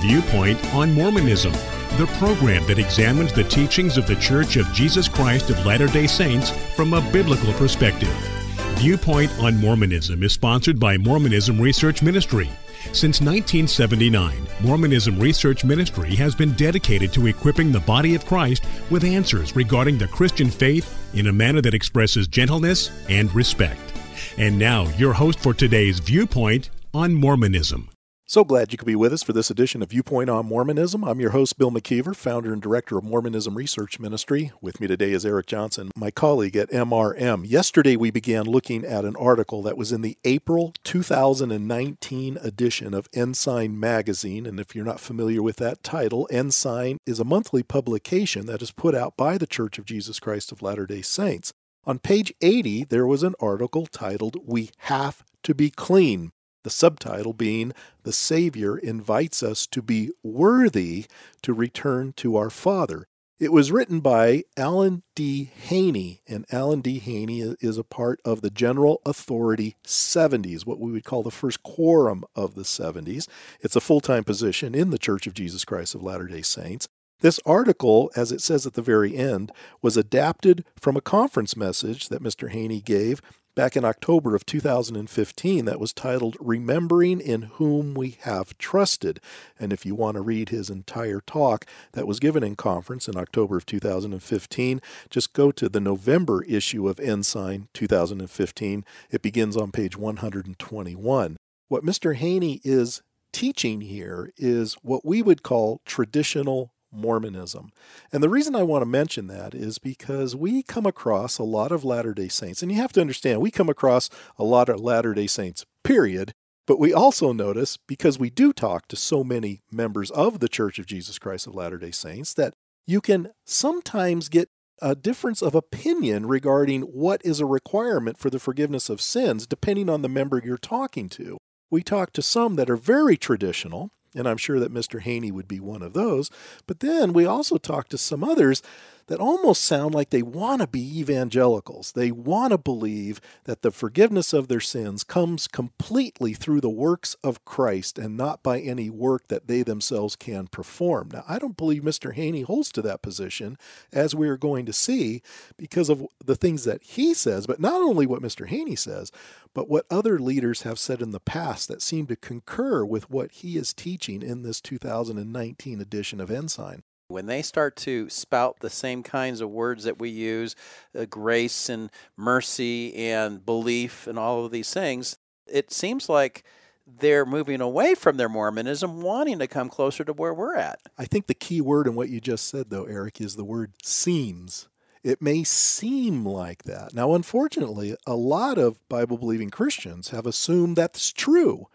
Viewpoint on Mormonism, the program that examines the teachings of the Church of Jesus Christ of Latter-day Saints from a biblical perspective. Viewpoint on Mormonism is sponsored by Mormonism Research Ministry. Since 1979, Mormonism Research Ministry has been dedicated to equipping the body of Christ with answers regarding the Christian faith in a manner that expresses gentleness and respect. And now, your host for today's Viewpoint on Mormonism. So glad you could be with us for this edition of Viewpoint on Mormonism. I'm your host, Bill McKeever, founder and director of Mormonism Research Ministry. With me today is Eric Johnson, my colleague at MRM. Yesterday, we began looking at an article that was in the April 2019 edition of Ensign Magazine. And if you're not familiar with that title, Ensign is a monthly publication that is put out by the Church of Jesus Christ of Latter-day Saints. On page 80, there was an article titled, "We Have to Be Clean." The subtitle being, "The Savior Invites Us to Be Worthy to Return to Our Father." It was written by Alan D. Haney, and Alan D. Haney is a part of the General Authority 70s, what we would call the first quorum of the 70s. It's a full-time position in the Church of Jesus Christ of Latter-day Saints. This article, as it says at the very end, was adapted from a conference message that Mr. Haney gave back in October of 2015 that was titled, "Remembering in Whom We Have Trusted." And if you want to read his entire talk that was given in conference in October of 2015, just go to the November issue of Ensign 2015. It begins on page 121. What Mr. Haney is teaching here is what we would call traditional Mormonism. And the reason I want to mention that is because we come across a lot of Latter-day Saints, and you have to understand, we come across a lot of Latter-day Saints, period, but we also notice, because we do talk to so many members of the Church of Jesus Christ of Latter-day Saints, that you can sometimes get a difference of opinion regarding what is a requirement for the forgiveness of sins, depending on the member you're talking to. We talk to some that are very traditional, and I'm sure that Mr. Haney would be one of those. But then we also talk to some others that almost sound like they want to be evangelicals. They want to believe that the forgiveness of their sins comes completely through the works of Christ and not by any work that they themselves can perform. Now, I don't believe Mr. Haney holds to that position, as we are going to see, because of the things that he says, but not only what Mr. Haney says, but what other leaders have said in the past that seem to concur with what he is teaching in this 2019 edition of Ensign. When they start to spout the same kinds of words that we use, grace and mercy and belief and all of these things, it seems like they're moving away from their Mormonism, wanting to come closer to where we're at. I think the key word in what you just said, though, Eric, is the word seems. It may seem like that. Now, unfortunately, a lot of Bible-believing Christians have assumed that's true.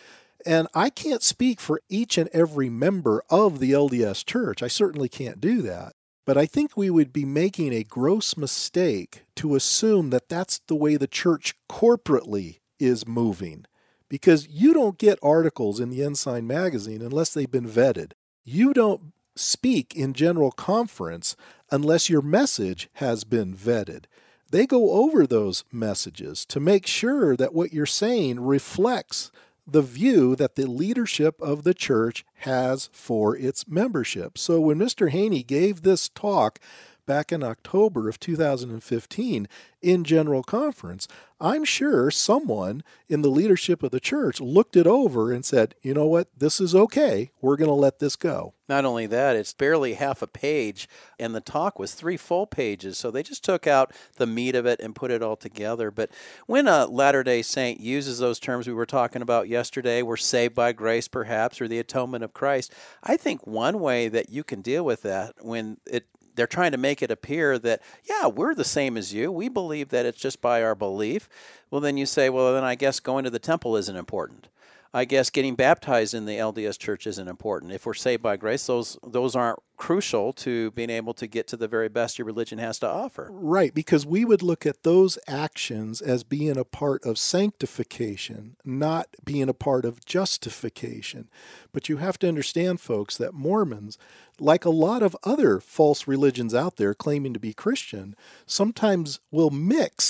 And I can't speak for each and every member of the LDS Church. I certainly can't do that. But I think we would be making a gross mistake to assume that that's the way the church corporately is moving. Because you don't get articles in the Ensign magazine unless they've been vetted. You don't speak in general conference unless your message has been vetted. They go over those messages to make sure that what you're saying reflects the view that the leadership of the church has for its membership. So when Mr. Haney gave this talk back in October of 2015 in General Conference, I'm sure someone in the leadership of the church looked it over and said, you know what, this is okay, we're going to let this go. Not only that, it's barely half a page, and the talk was 3 full pages, so they just took out the meat of it and put it all together. But when a Latter-day Saint uses those terms we were talking about yesterday, we're saved by grace perhaps, or the atonement of Christ, I think one way that you can deal with that when they're trying to make it appear that, yeah, we're the same as you. We believe that it's just by our belief. Well, then you say, well, then I guess going to the temple isn't important. I guess getting baptized in the LDS Church isn't important. If we're saved by grace, those aren't crucial to being able to get to the very best your religion has to offer. Right, because we would look at those actions as being a part of sanctification, not being a part of justification. But you have to understand, folks, that Mormons, like a lot of other false religions out there claiming to be Christian, sometimes will mix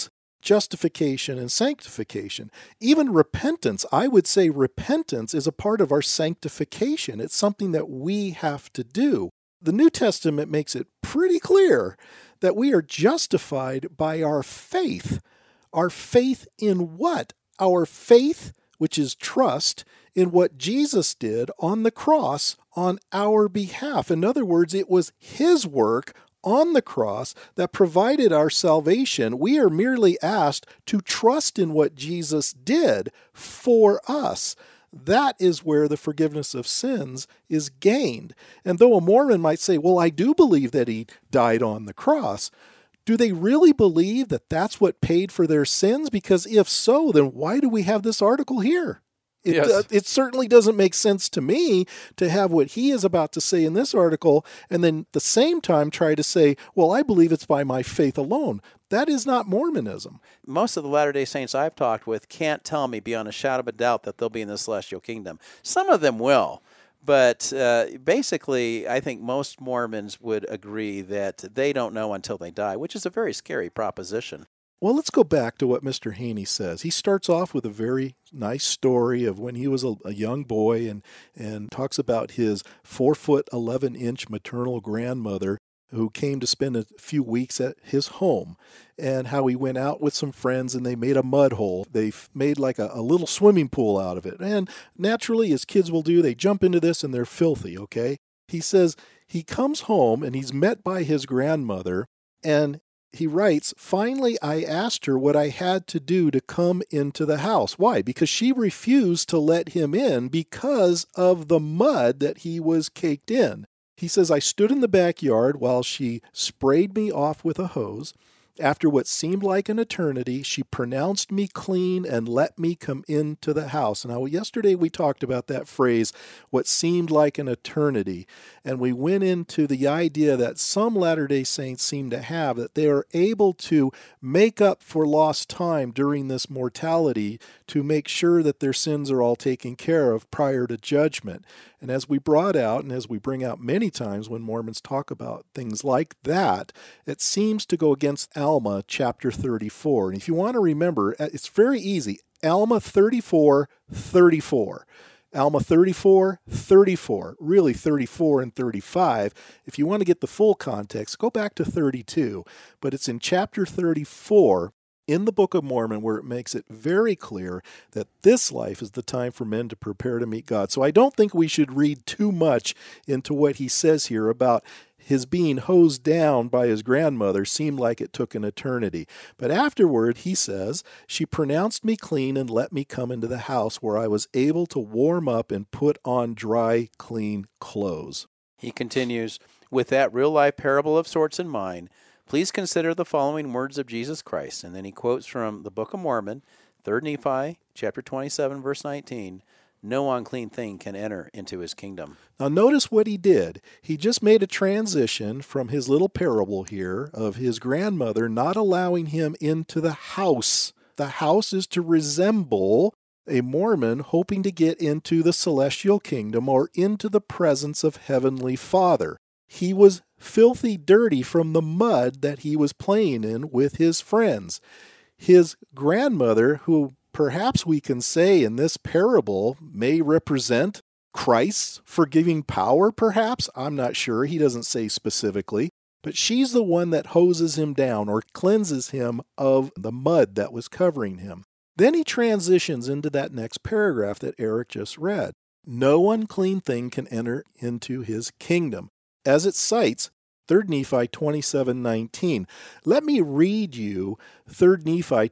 justification and sanctification. Even repentance, I would say repentance is a part of our sanctification. It's something that we have to do. The New Testament makes it pretty clear that we are justified by our faith. Our faith in what? Our faith, which is trust, in what Jesus did on the cross on our behalf. In other words, it was His work on the cross that provided our salvation. We are merely asked to trust in what Jesus did for us. That is where the forgiveness of sins is gained. And though a Mormon might say, well, I do believe that He died on the cross, do they really believe that that's what paid for their sins? Because if so, then why do we have this article here? It certainly doesn't make sense to me to have what he is about to say in this article and then at the same time try to say, well, I believe it's by my faith alone. That is not Mormonism. Most of the Latter-day Saints I've talked with can't tell me beyond a shadow of a doubt that they'll be in the celestial kingdom. Some of them will. But basically, I think most Mormons would agree that they don't know until they die, which is a very scary proposition. Well, let's go back to what Mr. Haney says. He starts off with a very nice story of when he was a young boy and talks about his 4'11" maternal grandmother who came to spend a few weeks at his home, and how he went out with some friends and they made a mud hole. They made like a little swimming pool out of it. And naturally, as kids will do, they jump into this and they're filthy, okay? He says he comes home and he's met by his grandmother, and he writes, finally, I asked her what I had to do to come into the house. Why? Because she refused to let him in because of the mud that he was caked in. He says, I stood in the backyard while she sprayed me off with a hose. After what seemed like an eternity, she pronounced me clean and let me come into the house. Now, yesterday we talked about that phrase, what seemed like an eternity, and we went into the idea that some Latter-day Saints seem to have, that they are able to make up for lost time during this mortality to make sure that their sins are all taken care of prior to judgment. And as we brought out, and as we bring out many times when Mormons talk about things like that, it seems to go against Alma chapter 34. And if you want to remember, it's very easy. Alma 34:34. Alma 34:34. Really 34 and 35. If you want to get the full context, go back to 32. But it's in chapter 34 in the Book of Mormon where it makes it very clear that this life is the time for men to prepare to meet God. So I don't think we should read too much into what he says here about his being hosed down by his grandmother seemed like it took an eternity. But afterward, he says, she pronounced me clean and let me come into the house where I was able to warm up and put on dry, clean clothes. He continues, with that real-life parable of sorts in mind, please consider the following words of Jesus Christ. And then he quotes from the Book of Mormon, 3 Nephi, chapter 27, verse 19, no unclean thing can enter into his kingdom. Now notice what he did. He just made a transition from his little parable here of his grandmother not allowing him into the house. The house is to resemble a Mormon hoping to get into the celestial kingdom or into the presence of Heavenly Father. He was filthy dirty from the mud that he was playing in with his friends. His grandmother, who perhaps we can say in this parable may represent Christ's forgiving power, perhaps. I'm not sure. He doesn't say specifically. But she's the one that hoses him down or cleanses him of the mud that was covering him. Then he transitions into that next paragraph that Eric just read. No unclean thing can enter into his kingdom. As it cites 3 Nephi 27:19. Let me read you 3 Nephi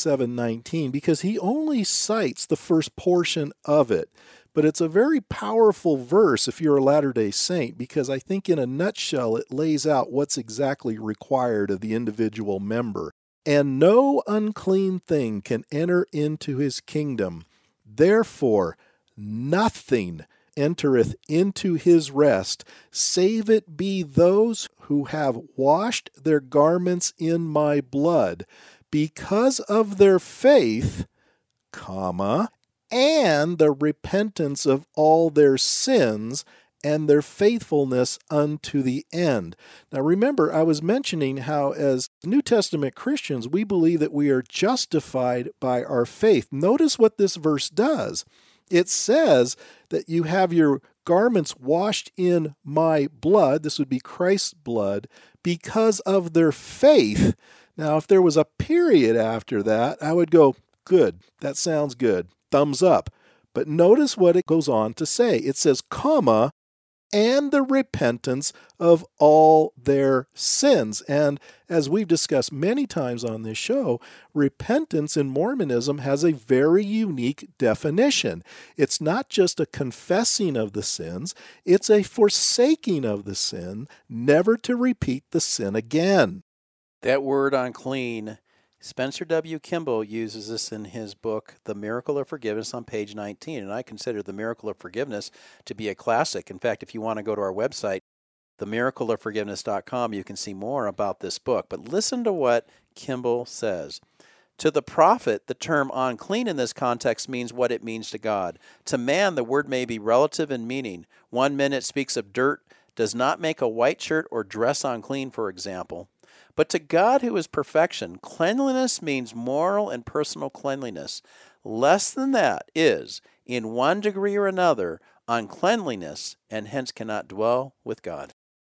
27:19 because he only cites the first portion of it. But it's a very powerful verse if you're a Latter-day Saint because I think in a nutshell it lays out what's exactly required of the individual member. And no unclean thing can enter into his kingdom. Therefore, nothing entereth into his rest, save it be those who have washed their garments in my blood, because of their faith, and the repentance of all their sins, and their faithfulness unto the end. Now remember, I was mentioning how as New Testament Christians, we believe that we are justified by our faith. Notice what this verse does. It says that you have your garments washed in my blood, this would be Christ's blood, because of their faith. Now, if there was a period after that, I would go, good, that sounds good, thumbs up. But notice what it goes on to say. It says, comma, and the repentance of all their sins. And as we've discussed many times on this show, repentance in Mormonism has a very unique definition. It's not just a confessing of the sins, it's a forsaking of the sin, never to repeat the sin again. That word unclean, Spencer W. Kimball uses this in his book, The Miracle of Forgiveness, on page 19, and I consider The Miracle of Forgiveness to be a classic. In fact, if you want to go to our website, themiracleofforgiveness.com, you can see more about this book. But listen to what Kimball says. To the prophet, the term unclean in this context means what it means to God. To man, the word may be relative in meaning. 1 minute speaks of dirt, does not make a white shirt or dress unclean, for example. But to God, who is perfection, cleanliness means moral and personal cleanliness. Less than that is, in one degree or another, uncleanliness, and hence cannot dwell with God.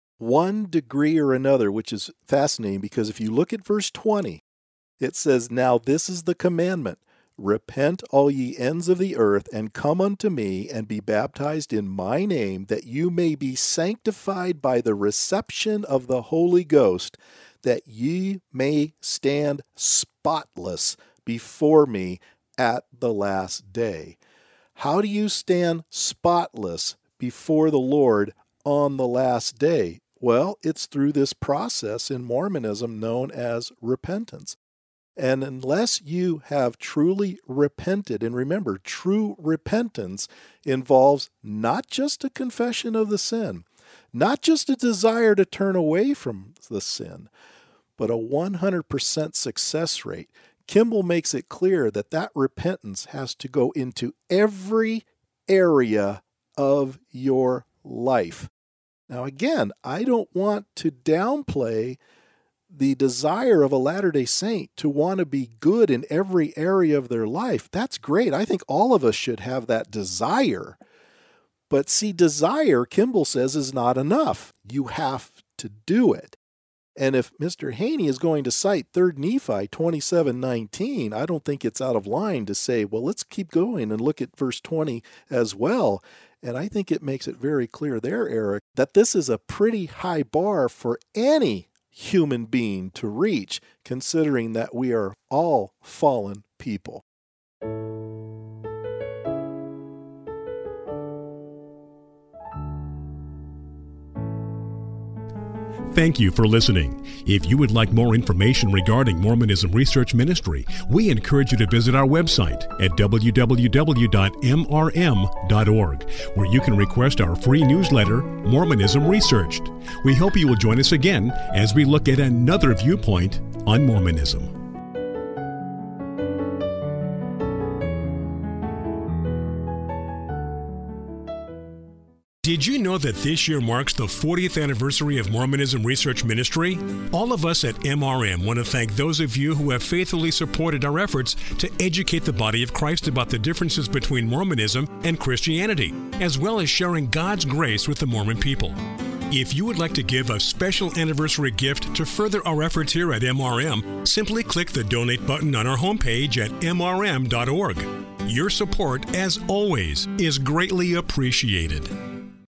1 degree or another, which is fascinating because if you look at verse 20, it says, now this is the commandment. Repent, all ye ends of the earth, and come unto me, and be baptized in my name, that you may be sanctified by the reception of the Holy Ghost, that ye may stand spotless before me at the last day. How do you stand spotless before the Lord on the last day? Well, it's through this process in Mormonism known as repentance. And unless you have truly repented, and remember, true repentance involves not just a confession of the sin, not just a desire to turn away from the sin, but a 100% success rate. Kimball makes it clear that that repentance has to go into every area of your life. Now again, I don't want to downplay the desire of a Latter-day Saint to want to be good in every area of their life. That's great. I think all of us should have that desire. But see, desire, Kimball says, is not enough. You have to do it. And if Mr. Haney is going to cite 3 Nephi 27:19, I don't think it's out of line to say, well, let's keep going and look at verse 20 as well. And I think it makes it very clear there, Eric, that this is a pretty high bar for any human being to reach, considering that we are all fallen people. Thank you for listening. If you would like more information regarding Mormonism Research Ministry, we encourage you to visit our website at www.mrm.org, where you can request our free newsletter, Mormonism Researched. We hope you will join us again as we look at another viewpoint on Mormonism. Did you know that this year marks the 40th anniversary of Mormonism Research Ministry? All of us at MRM want to thank those of you who have faithfully supported our efforts to educate the body of Christ about the differences between Mormonism and Christianity, as well as sharing God's grace with the Mormon people. If you would like to give a special anniversary gift to further our efforts here at MRM, simply click the donate button on our homepage at mrm.org. Your support, as always, is greatly appreciated.